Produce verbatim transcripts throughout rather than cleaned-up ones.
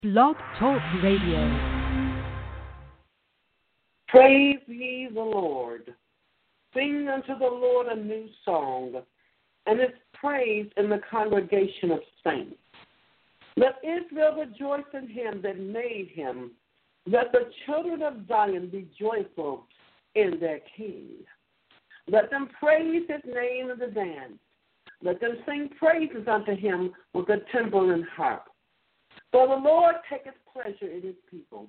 Blog Talk Radio. Praise ye the Lord. Sing unto the Lord a new song, and its praise in the congregation of saints. Let Israel rejoice in him that made him. Let the children of Zion be joyful in their King. Let them praise his name in the dance. Let them sing praises unto him with the timbrel and harp. For the Lord taketh pleasure in his people.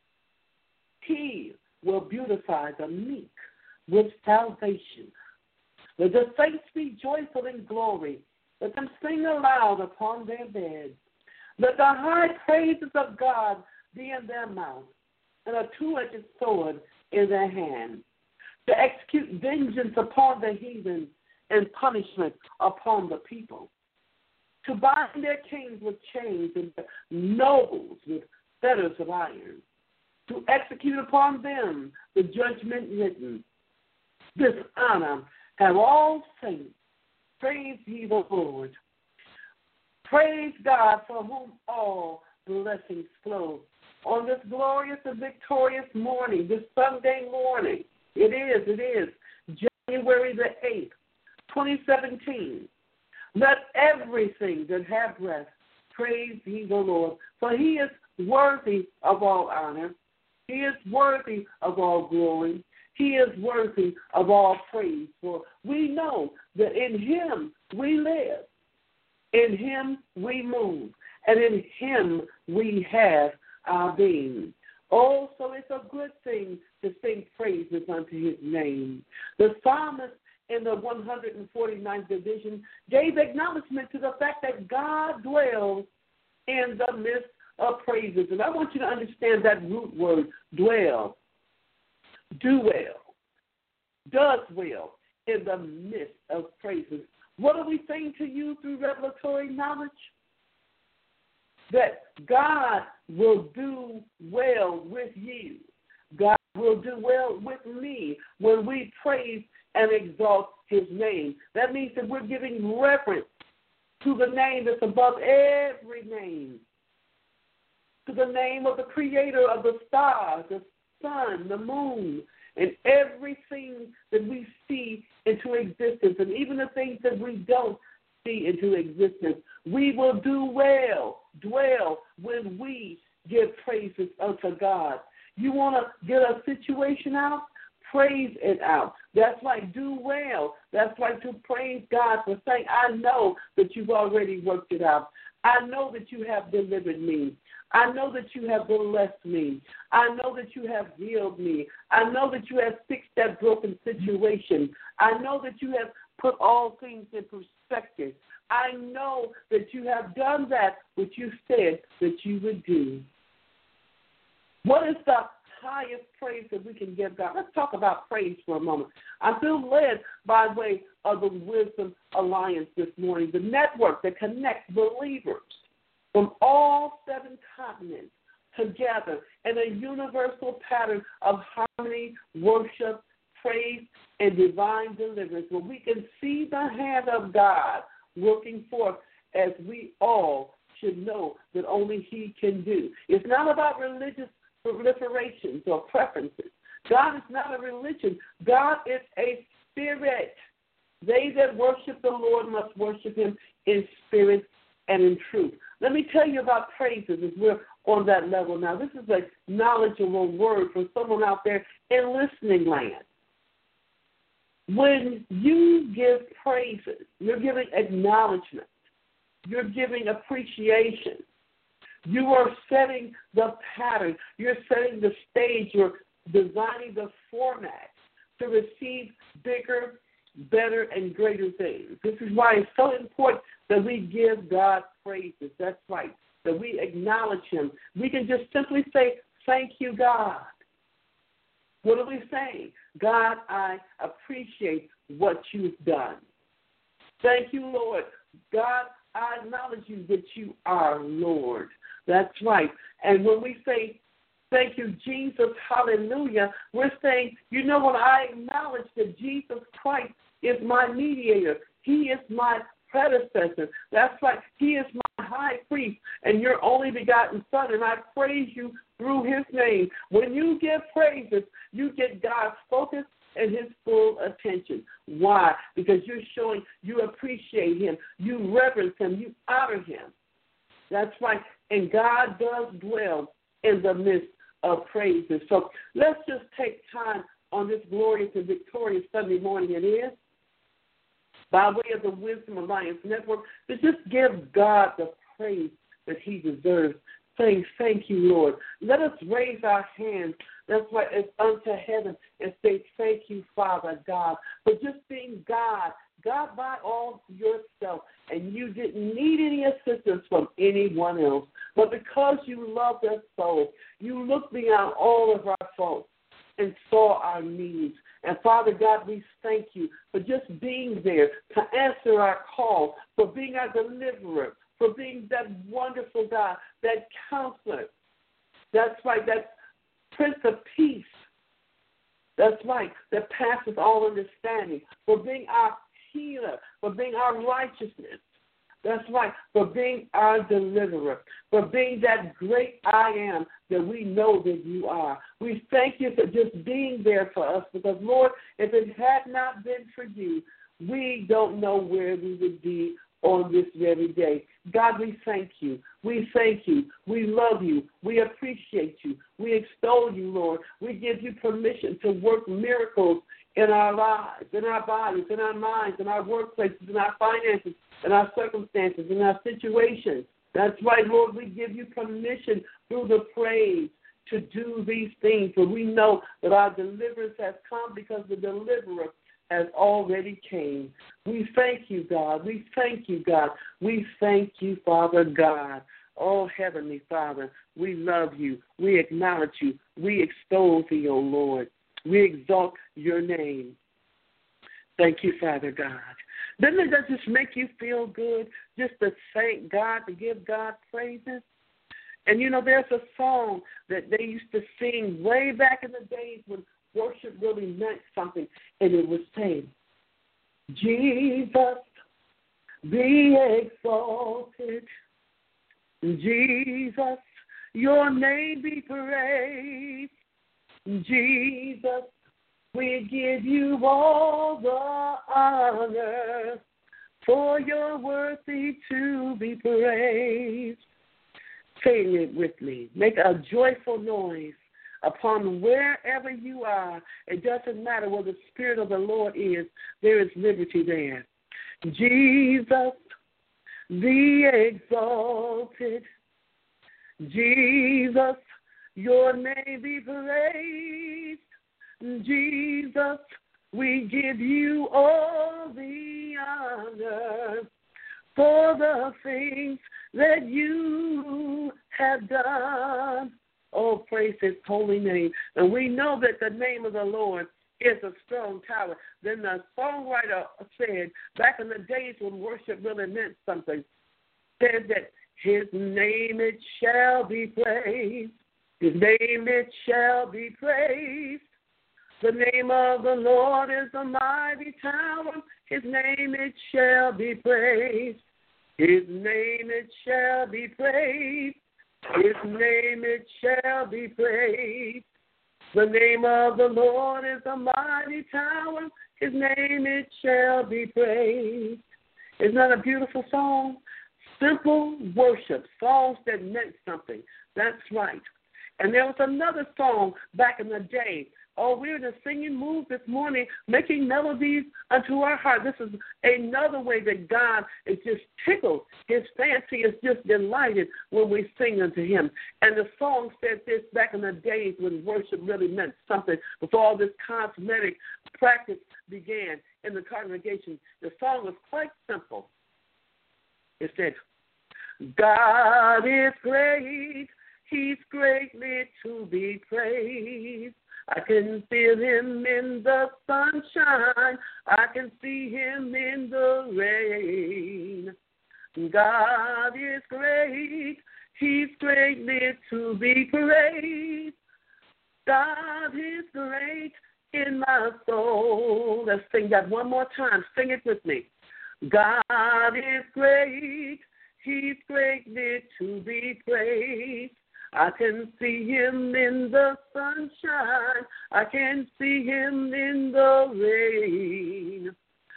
He will beautify the meek with salvation. Let the saints be joyful in glory. Let them sing aloud upon their beds. Let the high praises of God be in their mouth, and a two-edged sword in their hand, to execute vengeance upon the heathen and punishment upon the people, to bind their kings with chains and their nobles with fetters of iron, to execute upon them the judgment written. This honor have all saints. Praise ye the Lord. Praise God, for whom all blessings flow. On this glorious and victorious morning, this Sunday morning, it is, it is, January the eighth, twenty seventeen. Let everything that have breath praise ye the Lord, for he is worthy of all honor. He is worthy of all glory. He is worthy of all praise, for we know that in him we live, in him we move, and in him we have our being. Oh, so it's a good thing to sing praises unto his name. The psalmist in the one hundred forty-ninth division gave acknowledgement to the fact that God dwells in the midst of praises. And I want you to understand that root word, dwell, do well, does well in the midst of praises. What are we saying to you through revelatory knowledge? That God will do well with you. God will do well with me when we praise and exalt his name. That means that we're giving reverence to the name that's above every name, to the name of the creator of the stars, the sun, the moon, and everything that we see into existence, and even the things that we don't see into existence. We will do well, dwell, when we give praises unto God. You want to get a situation out? Praise it out. That's like do well. That's like to praise God for saying, I know that you've already worked it out. I know that you have delivered me. I know that you have blessed me. I know that you have healed me. I know that you have fixed that broken situation. I know that you have put all things in perspective. I know that you have done that which you said that you would do. What is the highest praise that we can give God? Let's talk about praise for a moment. I feel led by way of the Wisdom Alliance this morning, the network that connects believers from all seven continents together in a universal pattern of harmony, worship, praise, and divine deliverance, where we can see the hand of God working forth as we all should know that only he can do. It's not about religious proliferations or preferences. God is not a religion. God is a spirit. They that worship the Lord must worship him in spirit and in truth. Let me tell you about praises as we're on that level now. This is a knowledgeable word for someone out there in listening land. When you give praises, you're giving acknowledgement. You're giving appreciation. You are setting the pattern. You're setting the stage. You're designing the format to receive bigger, better, and greater things. This is why it's so important that we give God praises. That's right, that we acknowledge him. We can just simply say, thank you, God. What are we saying? God, I appreciate what you've done. Thank you, Lord. God, I acknowledge you that you are Lord. That's right. And when we say, thank you, Jesus, hallelujah, we're saying, you know what, I acknowledge that Jesus Christ is my mediator. He is my predecessor. That's right. He is my high priest and your only begotten Son, and I praise you through his name. When you give praises, you get God's focus and his full attention. Why? Because you're showing you appreciate him, you reverence him, you honor him. That's right. And God does dwell in the midst of praises. So let's just take time on this glorious and victorious Sunday morning it is, by way of the Wisdom Alliance Network, to just give God the praise that he deserves, saying, thank you, Lord. Let us raise our hands, that's right, as unto heaven, and say, thank you, Father God, for just being God, God by all yourself, and you didn't need any assistance from anyone else. But because you loved us so, you looked beyond all of our faults and saw our needs. And Father God, we thank you for just being there to answer our call, for being our deliverer, for being that wonderful God, that counselor. That's right, that Prince of Peace. That's right, that passes all understanding, for being our healer, for being our righteousness. That's right, for being our deliverer, for being that great I am that we know that you are. We thank you for just being there for us because, Lord, if it had not been for you, we don't know where we would be on this very day. God, we thank you. We thank you. We love you. We appreciate you. We extol you, Lord. We give you permission to work miracles in our lives, in our bodies, in our minds, in our workplaces, in our finances, in our circumstances, in our situations. That's right, Lord. We give you permission through the praise to do these things, for we know that our deliverance has come because the deliverer has already came. We thank you, God. We thank you, God. We thank you, Father God. Oh, Heavenly Father, we love you. We acknowledge you. We extol thee, O Lord. We exalt your name. Thank you, Father God. Doesn't that just make you feel good just to thank God, to give God praises? And, you know, there's a song that they used to sing way back in the days when worship really meant something, and it was saying, Jesus, be exalted. Jesus, your name be praised. Jesus, we give you all the honor, for you're worthy to be praised. Sing it with me. Make a joyful noise upon wherever you are. It doesn't matter where the Spirit of the Lord is, there is liberty there. Jesus, be exalted. Jesus, your name be praised. Jesus, we give you all the honor for the things that you have done. Oh, praise his holy name. And we know that the name of the Lord is a strong tower. Then the songwriter said, back in the days when worship really meant something, said that his name it shall be praised. His name it shall be praised. The name of the Lord is a mighty tower. His name it shall be praised. His name it shall be praised. His name it shall be praised. The name of the Lord is a mighty tower. His name it shall be praised. Isn't that a beautiful song? Simple worship, songs that meant something. That's right. And there was another song back in the day. Oh, we're in a singing mood this morning, making melodies unto our heart. This is another way that God is just tickled. His fancy is just delighted when we sing unto him. And the song said this back in the days when worship really meant something, before all this cosmetic practice began in the congregation. The song was quite simple. It said, God is great. He's greatly to be praised. I can feel him in the sunshine. I can see him in the rain. God is great. He's greatly to be praised. God is great in my soul. Let's sing that one more time. Sing it with me. God is great. He's greatly to be praised. I can see him in the sunshine. I can see him in the rain.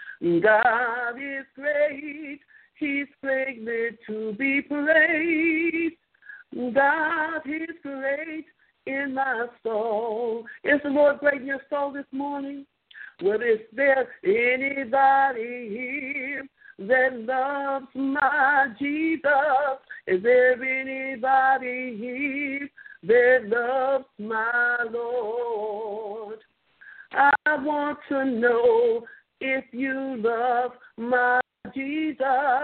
God is great. He's greatly to be praised. God is great in my soul. Is the Lord great in your soul this morning? Well, is there anybody here that loves my Jesus? Is there anybody here that loves my Lord? I want to know if you love my Jesus.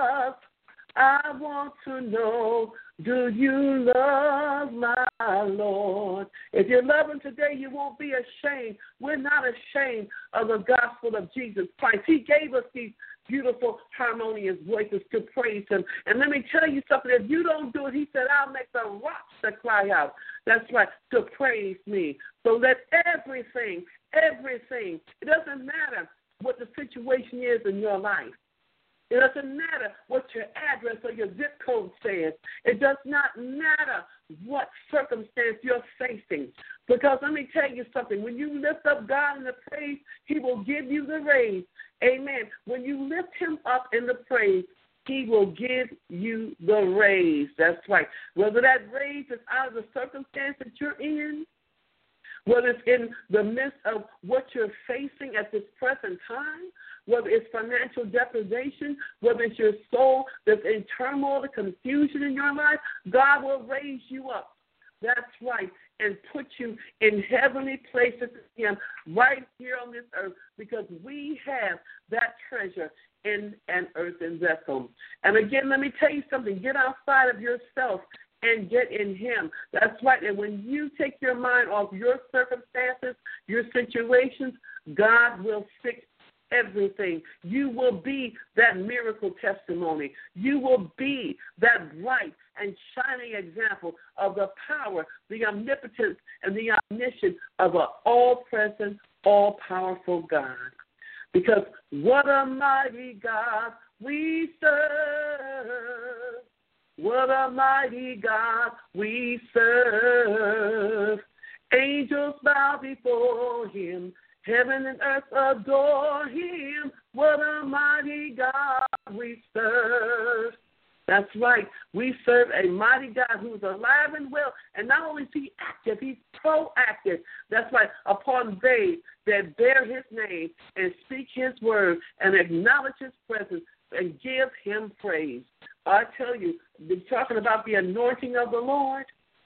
I want to know, do you love my Lord? If you love him today, you won't be ashamed. We're not ashamed of the gospel of Jesus Christ. He gave us these beautiful, harmonious voices to praise him. And let me tell you something. If you don't do it, he said, I'll make the rocks to cry out. That's right, to praise me. So let everything, everything, it doesn't matter what the situation is in your life. It doesn't matter what your address or your zip code says. It does not matter what circumstance you're facing. Because let me tell you something. When you lift up God in the praise, he will give you the raise. Amen. When you lift him up in the praise, he will give you the raise. That's right. Whether that raise is out of the circumstance that you're in, whether it's in the midst of what you're facing at this present time, whether it's financial deprivation, whether it's your soul that's in turmoil or confusion in your life, God will raise you up. That's right, and put you in heavenly places with him right here on this earth, because we have that treasure in an earthen vessel. And again, let me tell you something. Get outside of yourself and get in him. That's right. And when you take your mind off your circumstances, your situations, God will fix everything. You will be that miracle testimony. You will be that bright and shining example of the power, the omnipotence, and the omniscience of an all-present, all-powerful God. Because what a mighty God we serve. What a mighty God we serve. Angels bow before him. Heaven and earth adore him. What a mighty God we serve. That's right. We serve a mighty God who's alive and well. And not only is he active, he's proactive. That's right. Upon they that bear his name and speak his word and acknowledge his presence and give him praise. I tell you, talking about the anointing of the Lord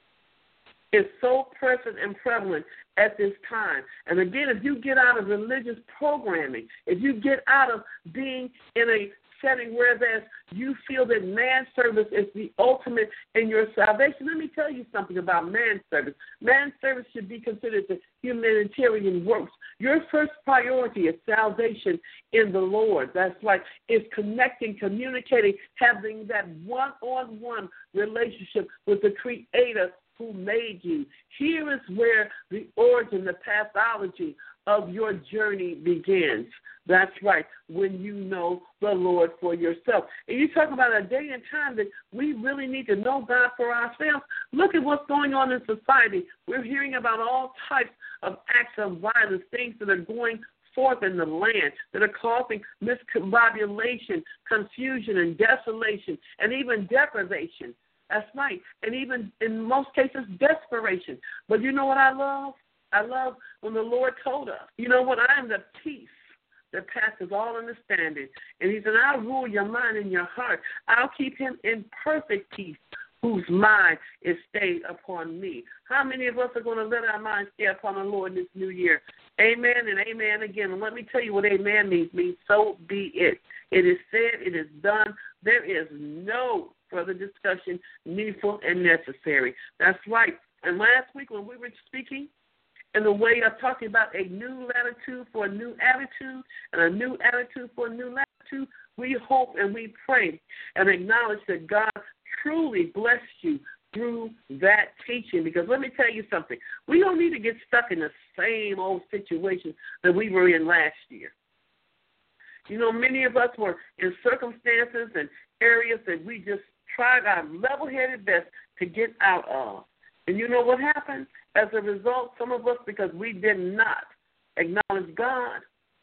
is so present and prevalent at this time. And again, if you get out of religious programming, if you get out of being in a setting where there's, you feel that man service is the ultimate in your salvation, let me tell you something about man service. Man service should be considered the humanitarian works. Your first priority is salvation in the Lord. That's right. It's connecting, communicating, having that one-on-one relationship with the Creator who made you. Here is where the origin, the pathology of your journey begins. That's right, when you know the Lord for yourself. And you talk about a day and time that we really need to know God for ourselves. Look at what's going on in society. We're hearing about all types of acts of violence, things that are going forth in the land that are causing miscombobulation, confusion, and desolation, and even deprivation. That's right. And even in most cases, desperation. But you know what I love? I love when the Lord told us, you know what, I am the peace that passes all understanding. And he said, I'll rule your mind and your heart. I'll keep him in perfect peace whose mind is stayed upon me. How many of us are going to let our minds stay upon the Lord this new year? Amen and amen again. And let me tell you what amen means. It means so be it. It is said, it is done. There is no further discussion needful and necessary. That's right. And last week when we were speaking in the way of talking about a new latitude for a new attitude and a new attitude for a new latitude, we hope and we pray and acknowledge that God truly blessed you through that teaching. Because let me tell you something. We don't need to get stuck in the same old situation that we were in last year. You know, many of us were in circumstances and areas that we just tried our level-headed best to get out of. And you know what happened? As a result, some of us, because we did not acknowledge God,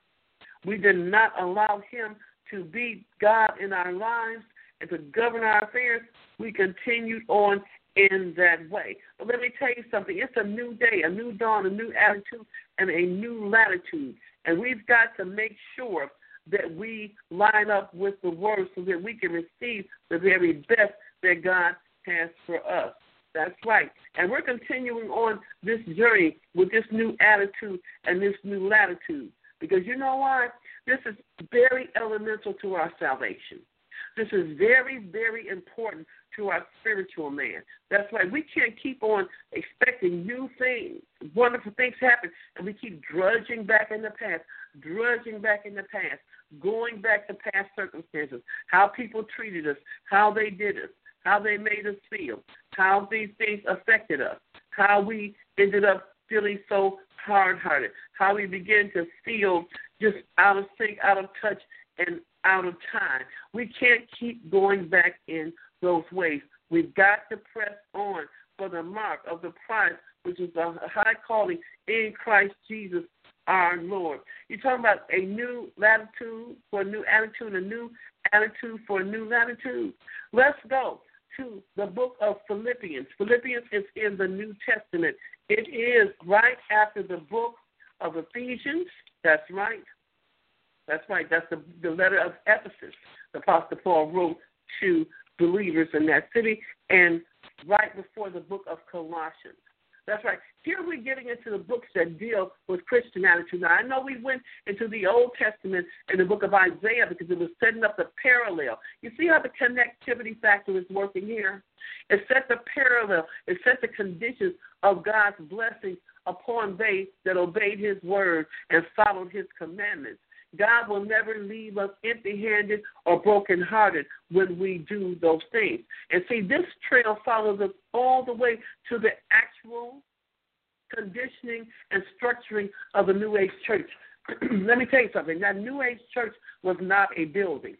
we did not allow him to be God in our lives and to govern our affairs, we continued on in that way. But let me tell you something. It's a new day, a new dawn, a new attitude, and a new latitude. And we've got to make sure that we line up with the word so that we can receive the very best that God has for us. That's right. And we're continuing on this journey with this new attitude and this new latitude. Because you know why? This is very elemental to our salvation. This is very, very important to our spiritual man. That's right. We can't keep on expecting new things, wonderful things happen, and we keep drudging back in the past, drudging back in the past, going back to past circumstances, how people treated us, how they did us, how they made us feel, how these things affected us, how we ended up feeling so hard-hearted, how we began to feel just out of sync, out of touch, and out of time. We can't keep going back in those ways. We've got to press on for the mark of the prize, which is a high calling in Christ Jesus our Lord. You're talking about a new latitude for a new attitude, a new attitude for a new latitude. Let's go to the book of Philippians. Philippians is in the New Testament. It is right after the book of Ephesians. That's right. That's right. That's the, the letter of Ephesus the Apostle Paul wrote to believers in that city, and right before the book of Colossians. That's right. Here we're getting into the books that deal with Christian attitude. Now, I know we went into the Old Testament in the book of Isaiah because it was setting up the parallel. You see how the connectivity factor is working here? It set the parallel. It set the conditions of God's blessings upon they that obeyed his word and followed his commandments. God will never leave us empty-handed or broken-hearted when we do those things. And see, this trail follows us all the way to the actual conditioning and structuring of the New Age church. Let me tell you something. That New Age church was not a building.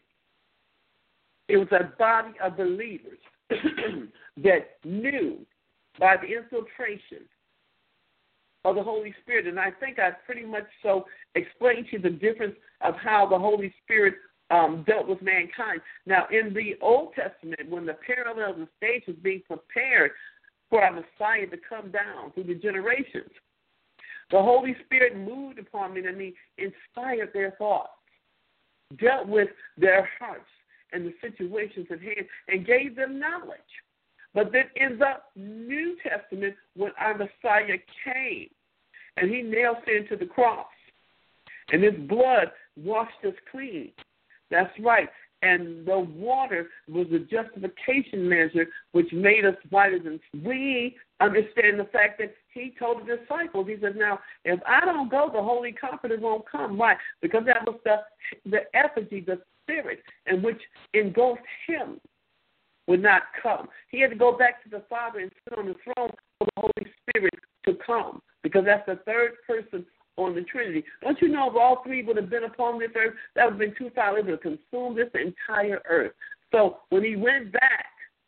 It was a body of believers that knew by the infiltration of the Holy Spirit. And I think I pretty much so explained to you the difference of how the Holy Spirit um, dealt with mankind. Now, in the Old Testament, when the parallels and stage was being prepared for our Messiah to come down through the generations, the Holy Spirit moved upon me and he inspired their thoughts, dealt with their hearts and the situations at hand, and gave them knowledge. But then in the New Testament, when our Messiah came, and he nailed sin to the cross, and his blood washed us clean. That's right. And the water was a justification measure which made us whiter than snow. We understand the fact that he told the disciples, he said, now, if I don't go, the Holy Comforter won't come. Why? Because that was the, the effigy, the spirit, in which engulfed him, would not come. He had to go back to the Father and sit on the throne for the Holy Spirit to come, because that's the third person on the Trinity. Don't you know if all three would have been upon this earth, that would have been too far. It would have consumed this entire earth. So when he went back,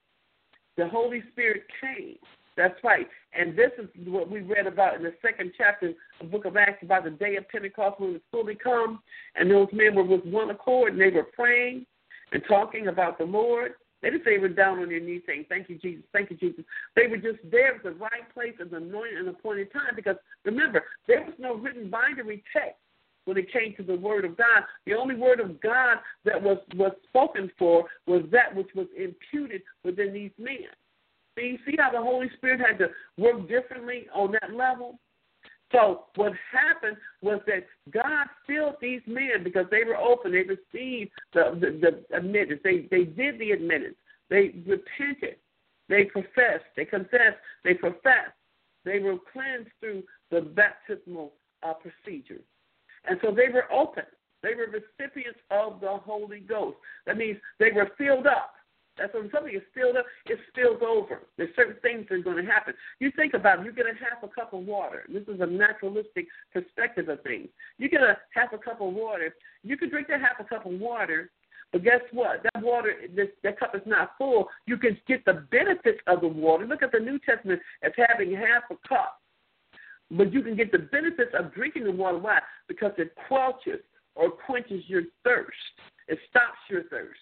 the Holy Spirit came. That's right. And this is what we read about in the second chapter of the book of Acts about the day of Pentecost when it was fully come, and those men were with one accord, and they were praying and talking about the Lord. They didn't say they were down on their knees saying, thank you, Jesus, thank you, Jesus. They were just there at the right place at the anointed and appointed time, because, remember, there was no written bindery text when it came to the word of God. The only word of God that was, was spoken for was that which was imputed within these men. So you see how the Holy Spirit had to work differently on that level? So what happened was that God filled these men because they were open. They received the, the, the admittance. They, they did the admittance. They repented. They professed. They confessed. They professed. They were cleansed through the baptismal uh, procedure. And so they were open. They were recipients of the Holy Ghost. That means they were filled up. That's when something is filled up, it spills over. There's certain things that are going to happen. You think about it, you get a half a cup of water. This is a naturalistic perspective of things. You get a half a cup of water. You can drink that half a cup of water, but guess what? That water, this, that cup is not full. You can get the benefits of the water. Look at the New Testament as having half a cup. But you can get the benefits of drinking the water. Why? Because it quelches or quenches your thirst. It stops your thirst.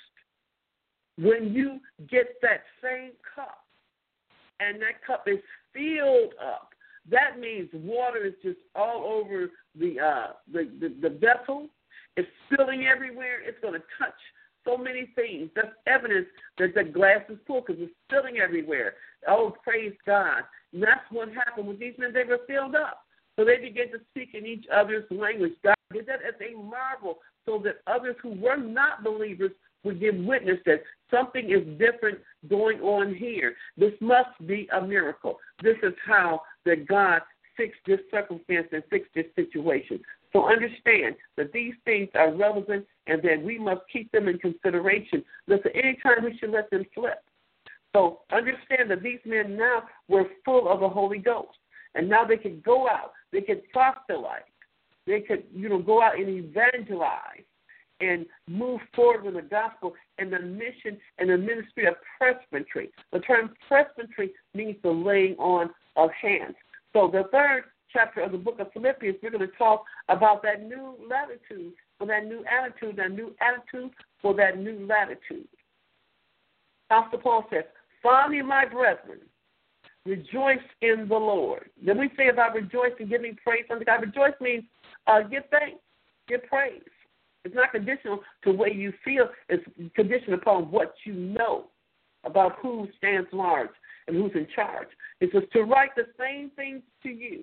When you get that same cup and that cup is filled up, that means water is just all over the uh, the, the, the vessel. It's spilling everywhere. It's going to touch so many things. That's evidence that the glass is full because it's spilling everywhere. Oh, praise God. And that's what happened with these men. They were filled up. So they began to speak in each other's language. God did that as a marvel so that others who were not believers would give witness that something is different going on here. This must be a miracle. This is how that God fixed this circumstance and fixed this situation. So understand that these things are relevant and that we must keep them in consideration. Listen, anytime we should let them slip. So understand that these men now were full of the Holy Ghost. And now they could go out. They could proselyte. They could, you know, go out and evangelize and move forward with the gospel and the mission and the ministry of presbytery. The term presbytery means the laying on of hands. So the third chapter of the book of Philippians, we're going to talk about that new latitude, for that new attitude, that new attitude for that new latitude. Apostle Paul says, finally, my brethren, rejoice in the Lord. Then we say about rejoicing, giving praise unto God. Rejoice means uh, give thanks, give praise. It's not conditional to the way you feel. It's conditional upon what you know about who stands large and who's in charge. It says to write the same things to you.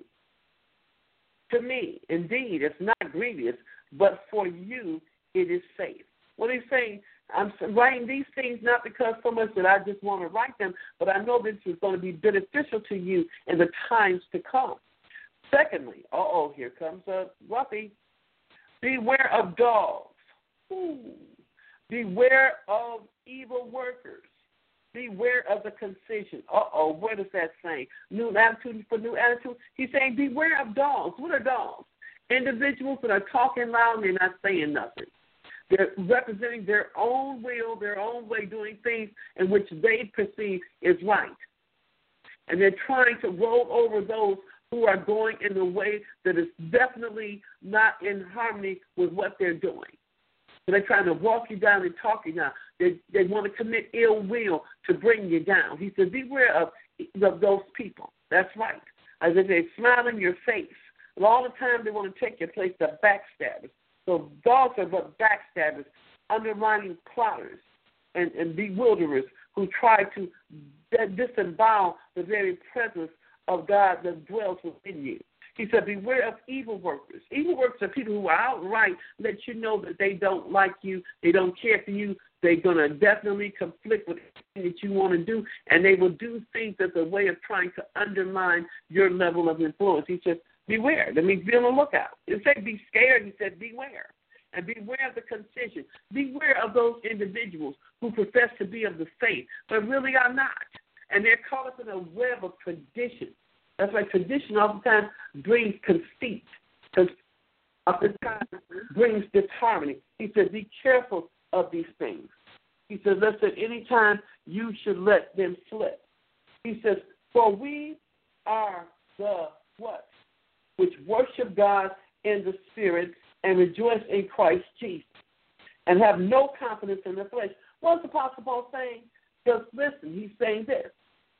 To me, indeed, it's not grievous, but for you it is safe. What he's saying, I'm writing these things not because so much that I just want to write them, but I know this is going to be beneficial to you in the times to come. Secondly, uh-oh, here comes a roughie. Beware of dogs. Ooh. Beware of evil workers. Beware of the concision. Uh-oh, what is that saying? New attitude for new attitude. He's saying beware of dogs. What are dogs? Individuals that are talking loud and they're not saying nothing. They're representing their own will, their own way, doing things in which they perceive is right. And they're trying to roll over those who are going in a way that is definitely not in harmony with what they're doing. So they're trying to walk you down and talk you down. They, they want to commit ill will to bring you down. He said, beware of, of those people. That's right. As if they smile in your face. And all the time they want to take your place, the backstabbers. So dogs are but backstabbers, undermining plotters and, and bewilderers who try to disembowel the very presence of God that dwells within you. He said, beware of evil workers. Evil workers are people who are outright let you know that they don't like you, they don't care for you, they're going to definitely conflict with anything that you want to do, and they will do things as a way of trying to undermine your level of influence. He said, beware. That means be on the lookout. He said be scared. He said beware. And beware of the concision. Beware of those individuals who profess to be of the faith, but really are not. And they're caught up in a web of tradition. That's why tradition oftentimes brings conceit. Oftentimes brings disharmony. He said, be careful of these things. He says, listen, anytime you should let them slip. He says, for we are the what? Which worship God in the Spirit and rejoice in Christ Jesus and have no confidence in the flesh. What's the Apostle Paul saying? Just listen, he's saying this.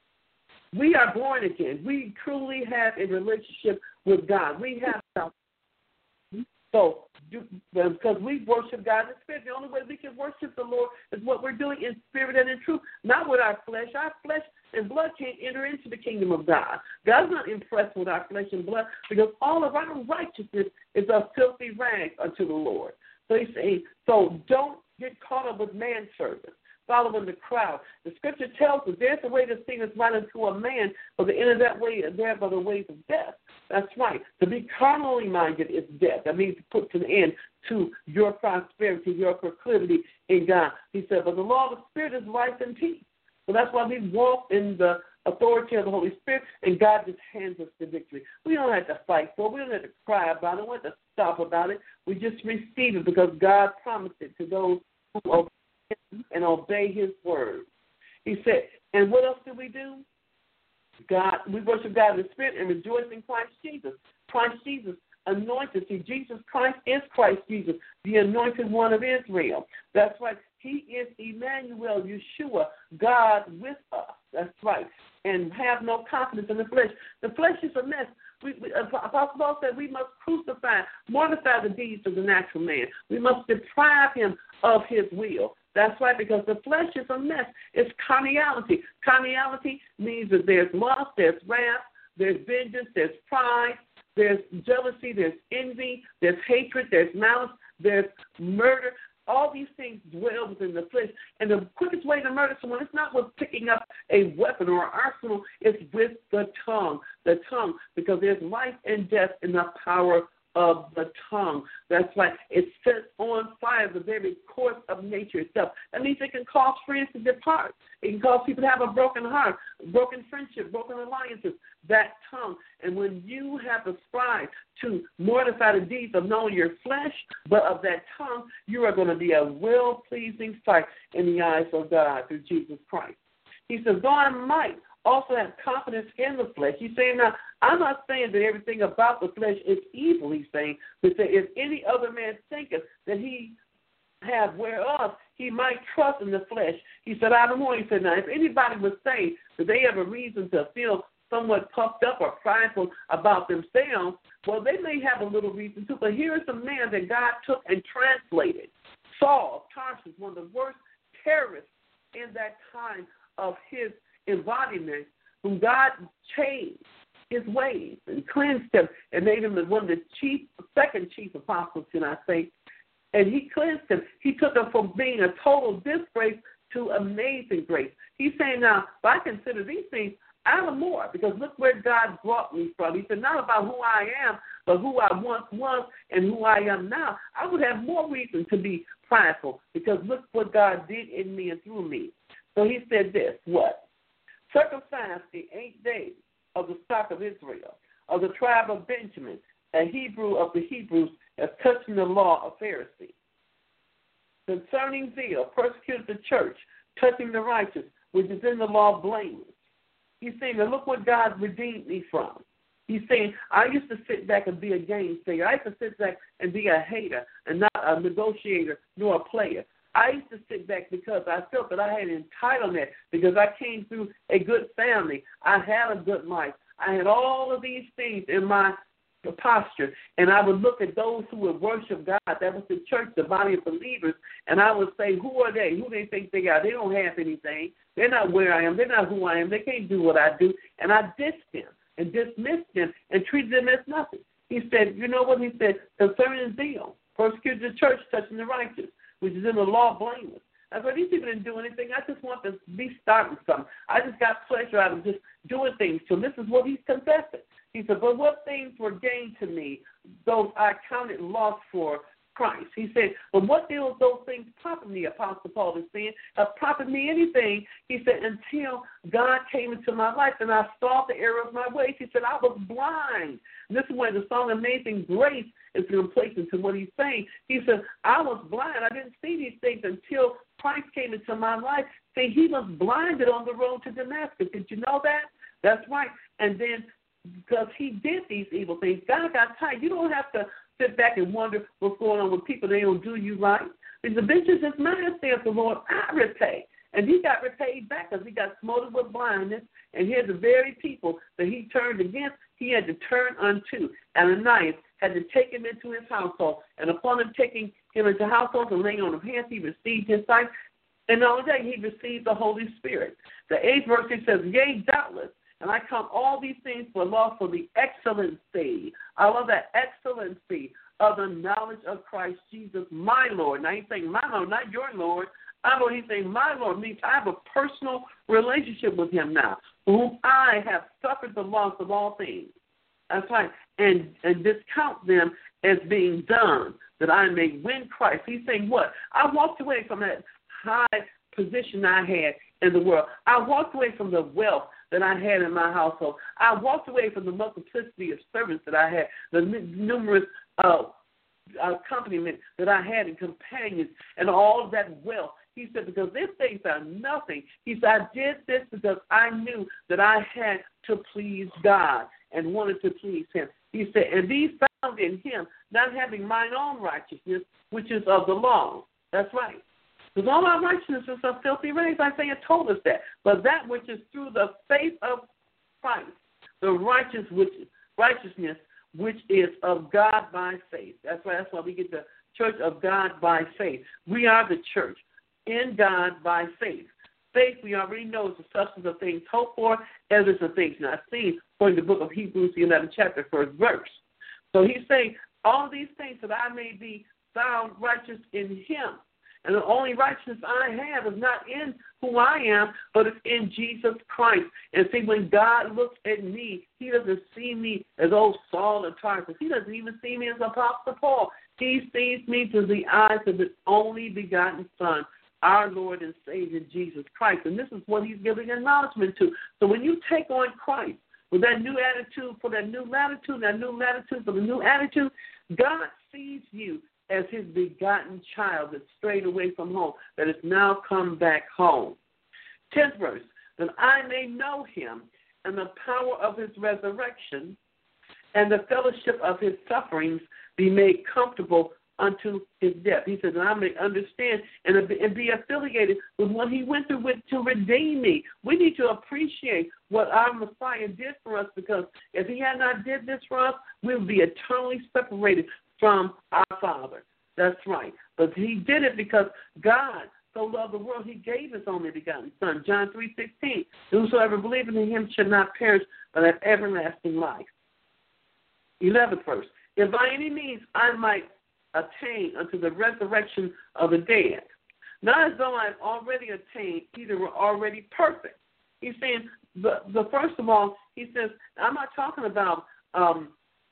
We are born again. We truly have a relationship with God. We have salvation. So, because we worship God in spirit, the only way we can worship the Lord is what we're doing in spirit and in truth, not with our flesh. Our flesh and blood can't enter into the kingdom of God. God's not impressed with our flesh and blood because all of our righteousness is a filthy rag unto the Lord. So he's saying, so don't get caught up with manservants, following the crowd. The scripture tells us there's a way to seem as right unto a man, but the end of that way is there by the ways of death. That's right. To be carnally minded is death. That means to put an end to your prosperity, your proclivity in God. He said, but the law of the Spirit is life and peace. So that's why we walk in the authority of the Holy Spirit, and God just hands us the victory. We don't have to fight for it. We don't have to cry about it. We don't have to stop about it. We just receive it because God promised it to those who obey Him and obey His word. He said, and what else do we do? God, we worship God in the Spirit and rejoice in Christ Jesus. Christ Jesus anointed. See, Jesus Christ is Christ Jesus, the anointed one of Israel. That's right. He is Emmanuel, Yeshua, God with us. That's right. And have no confidence in the flesh. The flesh is a mess. We, we, Apostle Paul said we must crucify, mortify the deeds of the natural man. We must deprive him of his will. That's right, because the flesh is a mess. It's carnality. Carnality means that there's lust, there's wrath, there's vengeance, there's pride, there's jealousy, there's envy, there's hatred, there's malice, there's murder. All these things dwell within the flesh. And the quickest way to murder someone is not with picking up a weapon or an arsenal. It's with the tongue. The tongue, because there's life and death in the power of the tongue. That's why it sets on fire the very course of nature itself. That means it can cause friends to depart. It can cause people to have a broken heart, broken friendship, broken alliances, that tongue. And when you have the strive to mortify the deeds of not only your flesh, but of that tongue, you are going to be a well-pleasing sight in the eyes of God through Jesus Christ. He says, God might also have confidence in the flesh. He's saying, now, I'm not saying that everything about the flesh is evil, he's saying, but that if any other man thinketh that he have whereof he might trust in the flesh, he said, I don't know. He said, now, if anybody would say that they have a reason to feel somewhat puffed up or prideful about themselves, well, they may have a little reason to, but here is a man that God took and translated. Saul of Tarsus, one of the worst terrorists in that time of his embodiment, whom God changed his ways and cleansed him and made him one of the chief, second chief apostles, can I say. And he cleansed him. He took him from being a total disgrace to amazing grace. He's saying, now, if I consider these things, I'm more, because look where God brought me from. He said, not about who I am, but who I once was and who I am now. I would have more reason to be prideful, because look what God did in me and through me. So he said this, what? Circumcised the eight days of the stock of Israel, of the tribe of Benjamin, a Hebrew of the Hebrews, as touching the law of Pharisee. Concerning zeal, persecuted the church, touching the righteous, which is in the law blameless. He's saying, now look what God redeemed me from. He's saying, I used to sit back and be a gamesayer. I used to sit back and be a hater and not a negotiator nor a player. I used to sit back because I felt that I had entitlement, because I came through a good family. I had a good life. I had all of these things in my posture, and I would look at those who would worship God. That was the church, the body of believers, and I would say, who are they? Who do they think they are? They don't have anything. They're not where I am. They're not who I am. They can't do what I do. And I dissed them and dismissed them and treated them as nothing. He said, you know what he said? Concerning zeal, persecuted the church, touching the righteous, which is in the law blameless. I said, these people didn't do anything. I just want to be starting something. I just got pleasure out of just doing things. So this is what he's confessing. He said, but what things were gained to me, those I counted loss for Christ. He said, but what did those things profit me, Apostle Paul is saying, have profit me anything, he said, until God came into my life and I saw the error of my ways. He said, I was blind. And this is where the song Amazing Grace is going to place into what he's saying. He said, I was blind. I didn't see these things until Christ came into my life. See, he was blinded on the road to Damascus. Did you know that? That's right. And then because he did these evil things, God got tired. You don't have to sit back and wonder what's going on with people. They don't do you right. Because the vengeance is mine, saith the Lord, I repay. And he got repaid back because he got smote with blindness. And here the very people that he turned against, he had to turn unto. Ananias had to take him into his household. And upon him taking him into household and laying on his hands, he received his sight. And not only that, he received the Holy Spirit. The eighth verse, it says, yea, doubtless, and I count all these things for loss for the excellency. I love that excellency of the knowledge of Christ Jesus, my Lord. Now he's saying my Lord, not your Lord. I know he's saying my Lord means I have a personal relationship with him now, whom I have suffered the loss of all things, That's right. And, and discount them as being done, that I may win Christ. He's saying what? I walked away from that high position I had in the world. I walked away from the wealth that I had in my household. I walked away from the multiplicity of servants that I had, the n- numerous uh, accompaniment that I had and companions and all of that wealth. He said, because these things are nothing. He said, I did this because I knew that I had to please God and wanted to please him. He said, and these found in him, not having mine own righteousness, which is of the law. That's right. Because all our righteousness is of filthy rags. Isaiah told us that. But that which is through the faith of Christ, the righteous which, righteousness which is of God by faith. That's why, that's why we get the church of God by faith. We are the church in God by faith. Faith, we already know, is the substance of things hoped for, evidence of things not seen, according to the book of Hebrews, the eleventh chapter, first verse. So he's saying, all these things that I may be found righteous in him. And the only righteousness I have is not in who I am, but it's in Jesus Christ. And see, when God looks at me, he doesn't see me as old Saul of Tarsus. He doesn't even see me as Apostle Paul. He sees me through the eyes of his only begotten Son, our Lord and Savior, Jesus Christ. And this is what he's giving acknowledgement to. So when you take on Christ with that new attitude, for that new latitude, that new latitude for the new attitude, God sees you as his begotten child that strayed away from home, that has now come back home. Tenth verse, that I may know him and the power of his resurrection and the fellowship of his sufferings, be made comfortable unto his death. He says, that I may understand and, and be affiliated with what he went through with to redeem me. We need to appreciate what our Messiah did for us, because if he had not did this for us, we would be eternally separated from our Father. That's right. But he did it because God so loved the world, he gave his only begotten Son. John three sixteen, whosoever believeth in him shall not perish, but have everlasting life. eleventh verse, if by any means I might attain unto the resurrection of the dead, not as though I have already attained, either were already perfect. He's saying, the, the first of all, he says, I'm not talking about um,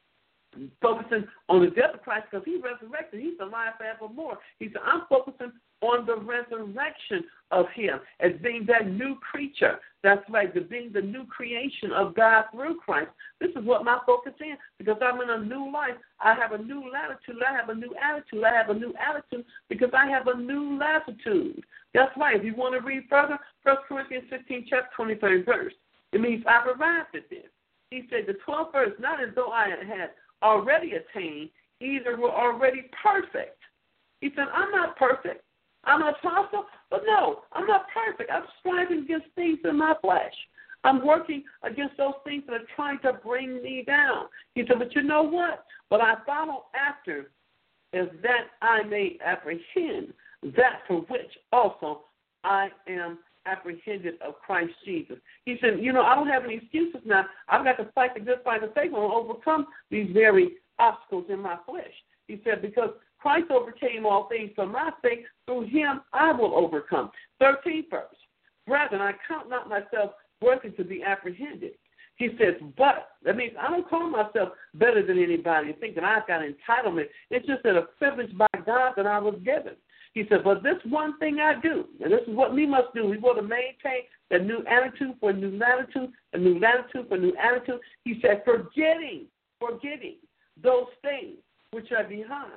focusing on the death of Christ, because he resurrected. He's alive forevermore. He said, I'm focusing on the resurrection of him as being that new creature. That's right, the being the new creation of God through Christ. This is what my focus is, because I'm in a new life. I have a new latitude. I have a new attitude. I have a new attitude because I have a new latitude. That's right. If you want to read further, First Corinthians fifteen, chapter twenty-third verse. It means I've arrived at this. He said, the twelfth verse, not as though I had already attained, either were already perfect. He said, I'm not perfect. I'm an apostle, but no, I'm not perfect. I'm striving against things in my flesh. I'm working against those things that are trying to bring me down. He said, but you know what? What I follow after is that I may apprehend that for which also I am apprehended of Christ Jesus. He said, you know, I don't have any excuses now. I've got to fight the good fight of faith and overcome these very obstacles in my flesh. He said, because Christ overcame all things for my sake, through him I will overcome. thirteenth verse, brethren, I count not myself worthy to be apprehended. He says, but, that means I don't call myself better than anybody and think that I've got entitlement. It's just that a privilege by God that I was given. He said, but this one thing I do, and this is what we must do. We want to maintain a new attitude for a new latitude, a new latitude for a new attitude. He said, forgetting, forgetting those things which are behind,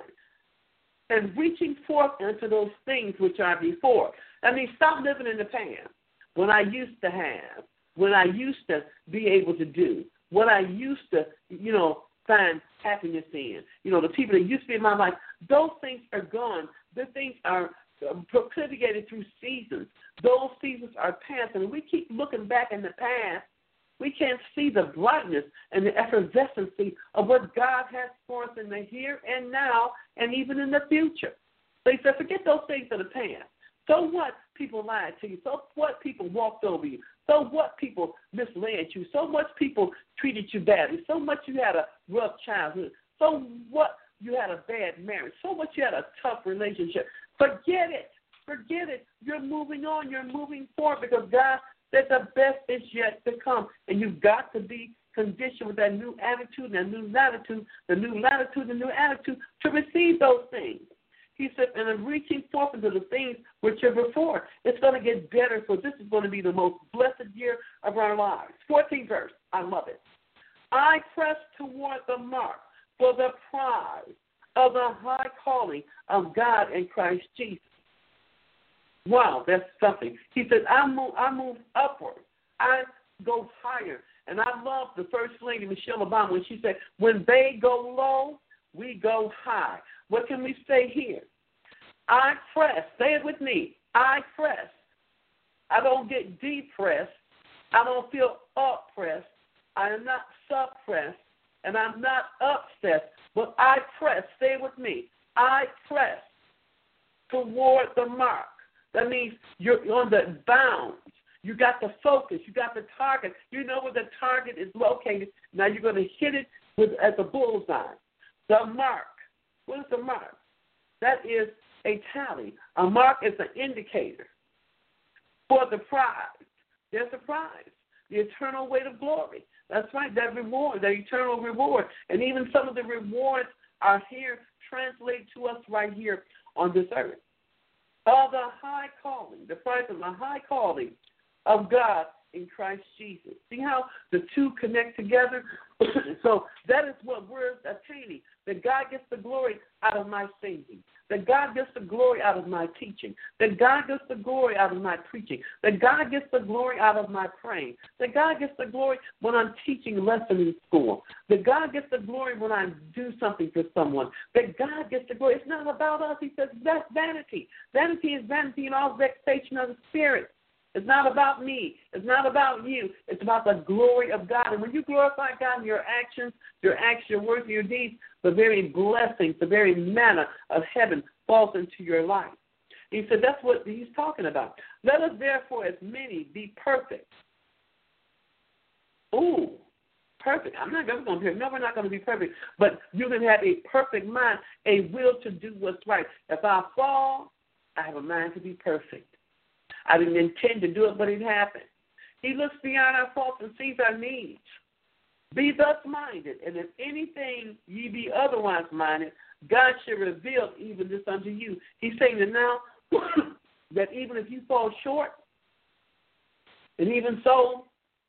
and reaching forth unto those things which are before. That means stop living in the past. What I used to have, what I used to be able to do, what I used to, you know, find happiness in. You know, the people that used to be in my life, those things are gone. The things are propagated through seasons. Those seasons are past, and we keep looking back in the past. We can't see the brightness and the effervescency of what God has for us in the here and now and even in the future. So he said, forget those things of the past. So what people lied to you? So what people walked over you? So what people misled you? So much people treated you badly? So much you had a rough childhood? So what you had a bad marriage? So much you had a tough relationship? Forget it. Forget it. You're moving on. You're moving forward because God said the best is yet to come. And you've got to be condition with that new attitude and that new latitude, the new latitude, the new attitude to receive those things. He said, and I'm reaching forth into the things which are before. It's going to get better, so this is going to be the most blessed year of our lives. fourteenth verse, I love it. I press toward the mark for the prize of the high calling of God in Christ Jesus. Wow, that's something. He said, I move, I move upward. I go higher. And I love the First Lady, Michelle Obama, when she said, when they go low, we go high. What can we say here? I press. Say it with me. I press. I don't get depressed. I don't feel oppressed. I am not suppressed. And I'm not upset. But I press. Say it with me. I press toward the mark. That means you're on the bounds. You got the focus. You got the target. You know where the target is located. Now you're going to hit it with as a bullseye. The mark. What is the mark? That is a tally. A mark is an indicator for the prize. There's a prize, the eternal weight of glory. That's right, that reward, that eternal reward. And even some of the rewards are here, translated to us right here on this earth. Of the high calling, the price of the high calling of God in Christ Jesus. See how the two connect together? So that is what we're attaining, that God gets the glory out of my singing, that God gets the glory out of my teaching, that God gets the glory out of my preaching, that God gets the glory out of my praying, that God gets the glory when I'm teaching a lesson in school, that God gets the glory when I do something for someone, that God gets the glory. It's not about us. He says that's vanity. Vanity is vanity and all vexation of the spirit. It's not about me. It's not about you. It's about the glory of God. And when you glorify God in your actions, your acts, your words, your deeds, the very blessings, the very manna of heaven falls into your life. He said that's what he's talking about. Let us therefore as many be perfect. Ooh, perfect. I'm not going to be No, we're not going to be perfect. But you can have a perfect mind, a will to do what's right. If I fall, I have a mind to be perfect. I didn't intend to do it, but it happened. He looks beyond our faults and sees our needs. Be thus minded, and if anything ye be otherwise minded, God shall reveal even this unto you. He's saying that now that even if you fall short, and even so,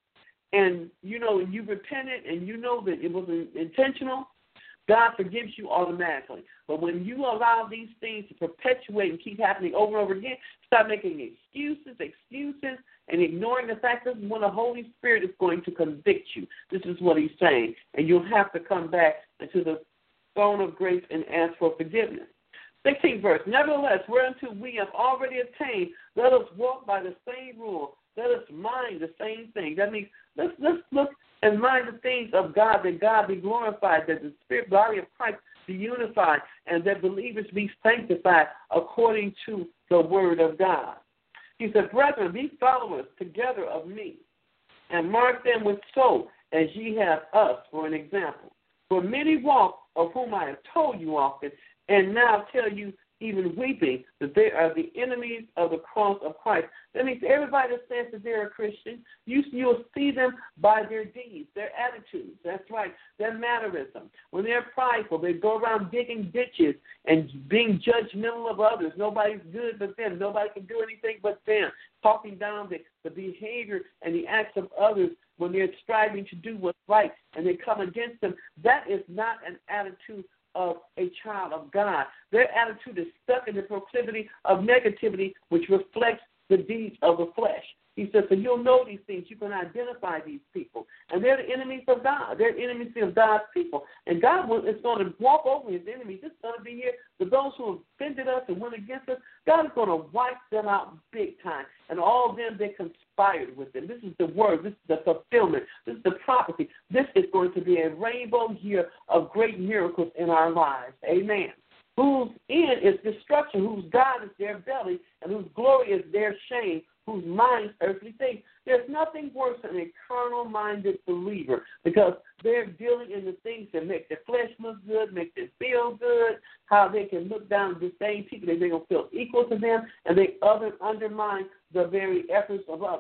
and you know you repented and you know that it was intentional, God forgives you automatically. But when you allow these things to perpetuate and keep happening over and over again, start making excuses, excuses, and ignoring the fact that when the Holy Spirit is going to convict you. This is what he's saying. And you'll have to come back into the throne of grace and ask for forgiveness. sixteenth verse. Nevertheless, whereunto we have already attained, let us walk by the same rule. Let us mind the same thing. That means let's, let's look and mind the things of God, that God be glorified, that the spirit body of Christ be unified, and that believers be sanctified according to the word of God. He said, brethren, be followers together of me, and mark them with so, as ye have us for an example. For many walk, of whom I have told you often, and now tell you even weeping, that they are the enemies of the cross of Christ. That means everybody that says that they're a Christian, you, you'll see them by their deeds, their attitudes. That's right, their mannerism. When they're prideful, they go around digging ditches and being judgmental of others. Nobody's good but them. Nobody can do anything but them. Talking down the, the behavior and the acts of others when they're striving to do what's right and they come against them. That is not an attitude of a child of God. Their attitude is stuck in the proclivity of negativity, which reflects the deeds of the flesh. He says, so you'll know these things. You can identify these people. And they're the enemies of God. They're enemies of God's people. And God is going to walk over his enemies. It's going to be here for those who offended us and went against us. God is going to wipe them out big time. And all of them, they conspired with them. This is the word. This is the fulfillment. This is the prophecy. This is going to be a rainbow year of great miracles in our lives. Amen. Whose end is destruction, whose God is their belly, and whose glory is their shame, whose mind earthly things. There's nothing worse than a carnal-minded believer, because they're dealing in the things that make their flesh look good, make them feel good, how they can look down the same people that they're going to feel equal to them, and they other undermine the very efforts of others.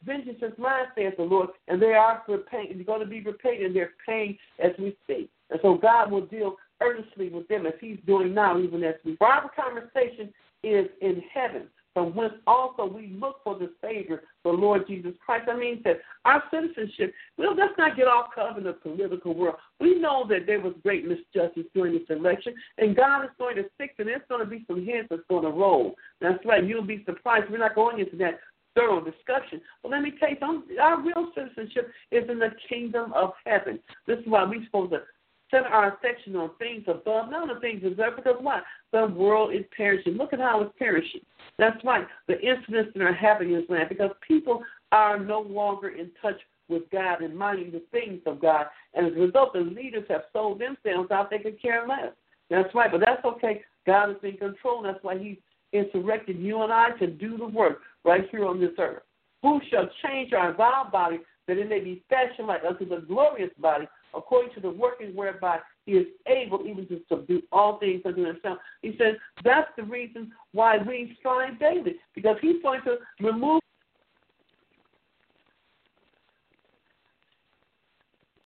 vengeance is mine, says the Lord, and they are repaying. They're going to be repaid, and they're paying as we speak. And so God will deal earnestly with them as he's doing now, even as we. Our conversation is in heaven, from whence also we look for the Savior, the Lord Jesus Christ. I mean that our citizenship, well, let's not get off cover in the political world. We know that there was great misjustice during this election, and God is going to fix it. There's going to be some heads that's going to roll. That's right. You'll be surprised. We're not going into that thorough discussion. But let me tell you something. Our real citizenship is in the kingdom of heaven. This is why we're supposed to center our affection on things above, not on things deserved, because why? The world is perishing. Look at how it's perishing. That's right. The incidents that are happening in this land, because people are no longer in touch with God and minding the things of God. And as a result, the leaders have sold themselves out. They could care less. That's right. But that's okay. God is in control. That's why he's insurrected you and I to do the work right here on this earth. Who shall change our vile body that it may be fashioned like unto the glorious body, according to the working whereby he is able even to subdue all things unto himself. He says that's the reason why we strive daily, because he's going to remove